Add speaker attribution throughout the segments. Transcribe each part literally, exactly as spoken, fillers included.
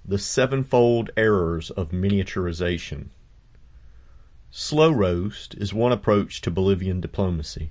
Speaker 1: The Sevenfold Errors of Miniaturization. Slow roast is one approach to Bolivian diplomacy.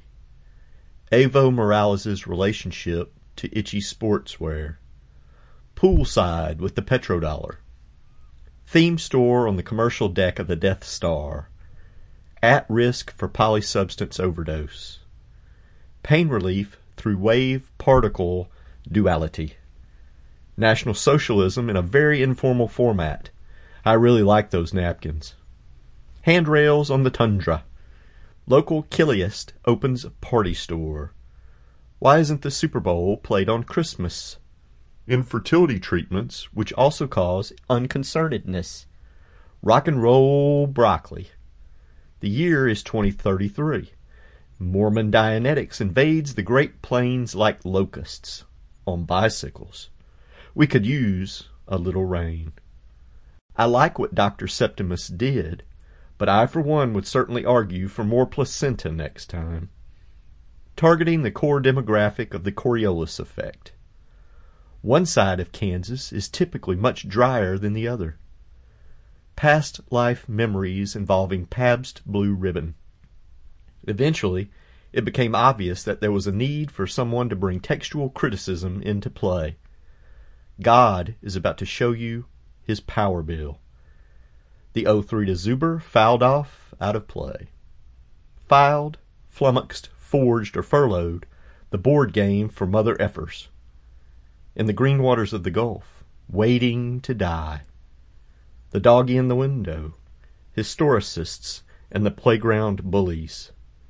Speaker 1: Evo Morales' relationship to itchy sportswear. Poolside with the petrodollar. Theme store on the commercial deck of the Death Star. At risk for polysubstance overdose. Pain relief through wave-particle duality. National Socialism in a very informal format. I really like those napkins. Handrails on the tundra. Local Killiest opens a party store. Why isn't the Super Bowl played on Christmas? Infertility treatments, which also cause unconcernedness. Rock and roll broccoli. The year is twenty thirty-three. Mormon Dianetics invades the Great Plains like locusts on bicycles. We could use a little rain. I like what Doctor Septimus did, but I for one would certainly argue for more placenta next time. Targeting the core demographic of the Coriolis effect. One side of Kansas is typically much drier than the other. Past life memories involving Pabst Blue Ribbon. Eventually, it became obvious that there was a need for someone to bring textual criticism into play. God is about to show you his power bill. The oh three to Zuber fouled off out of play. Filed, flummoxed, forged, or furloughed, the board game for mother effers. In the green waters of the Gulf, waiting to die. The doggy in the window, historicists, and the playground bullies.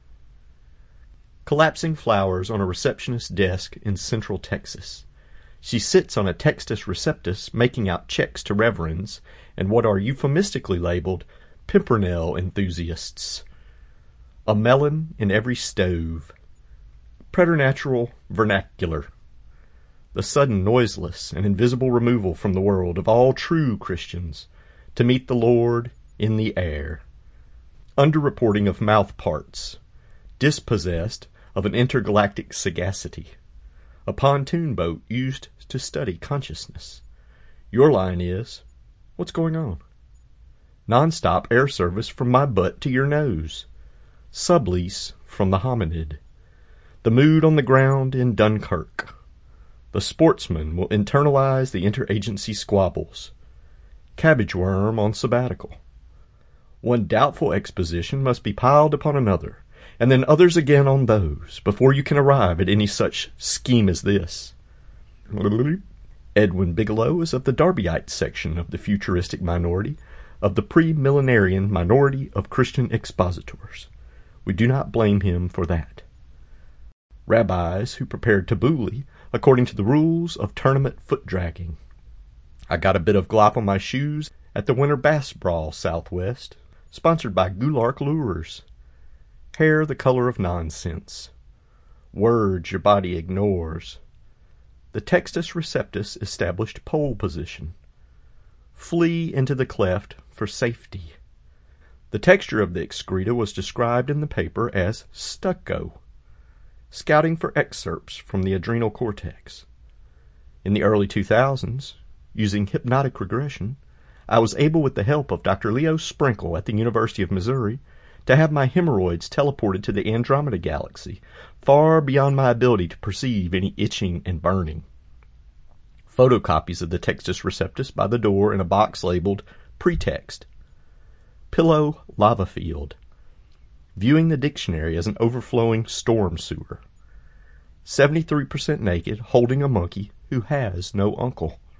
Speaker 1: Collapsing flowers on a receptionist's desk in central Texas. She sits on a Textus Receptus making out checks to reverends and what are euphemistically labeled pimpernel enthusiasts. A melon in every stove. Preternatural vernacular. The sudden noiseless and invisible removal from the world of all true Christians to meet the Lord in the air. Underreporting of mouth parts. Dispossessed of an intergalactic sagacity. A pontoon boat used to study consciousness. Your line is, what's going on? Non-stop air service from my butt to your nose. Sublease from the hominid. The mood on the ground in Dunkirk. The sportsman will internalize the interagency squabbles. Cabbage worm on sabbatical. One doubtful exposition must be piled upon another, and then others again on those, before you can arrive at any such scheme as this. Edwin Bigelow is of the Darbyite section of the futuristic minority, of the pre-millenarian minority of Christian expositors. We do not blame him for that. Rabbis who prepared tabbouleh according to the rules of tournament foot-dragging. I got a bit of glop on my shoes at the Winter Bass Brawl Southwest, sponsored by Gulark Lures. Hair the color of nonsense. Words your body ignores. The Textus Receptus established pole position. Flee into the cleft for safety. The texture of the excreta was described in the paper as stucco. Scouting for excerpts from the adrenal cortex. In the early two thousands, using hypnotic regression, I was able with the help of Doctor Leo Sprinkle at the University of Missouri to have my hemorrhoids teleported to the Andromeda Galaxy, far beyond my ability to perceive any itching and burning. Photocopies of the Textus Receptus by the door in a box labeled Pretext. Pillow lava field. Viewing the dictionary as an overflowing storm sewer. seventy-three percent naked, holding a monkey who has no uncle.